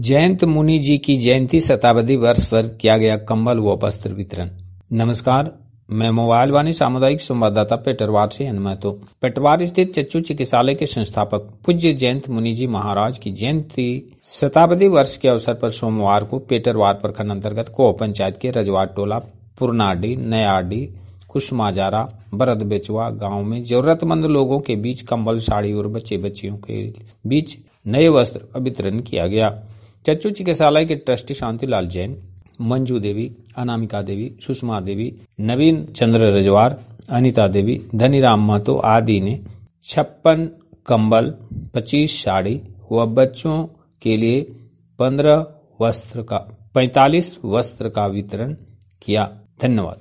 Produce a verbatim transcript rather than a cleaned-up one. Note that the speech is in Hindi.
जयंत मुनि जी की जयंती शताब्दी वर्ष पर किया गया कंबल व वस्त्र वितरण। नमस्कार, मैं मोबाइल वाणी सामुदायिक संवाददाता पेटरवार से हनुमतो। पेटरवार स्थित चच्चू चिकित्सालय के संस्थापक पूज्य जयंत मुनि जी महाराज की जयंती शताब्दी वर्ष के अवसर पर सोमवार को पेटरवार प्रखंड अंतर्गत को पंचायत के रजवाट टोला, पुरनाडी, नयाडी, कुसमाजारा, बरद बेचवा गांव में जरूरतमंद लोगों के बीच कंबल, साड़ी और बच्चे बच्चियों के बीच नए वस्त्र वितरण किया गया। चच्चू चिकित्सालय के ट्रस्टी शांतिलाल जैन, मंजू देवी, अनामिका देवी, सुषमा देवी, नवीन चंद्र रजवार, अनिता देवी, धनीराम महतो आदि ने छप्पन कंबल, पच्चीस साड़ी व बच्चों के लिए पंद्रह वस्त्र का पैंतालीस वस्त्र का वितरण किया। धन्यवाद।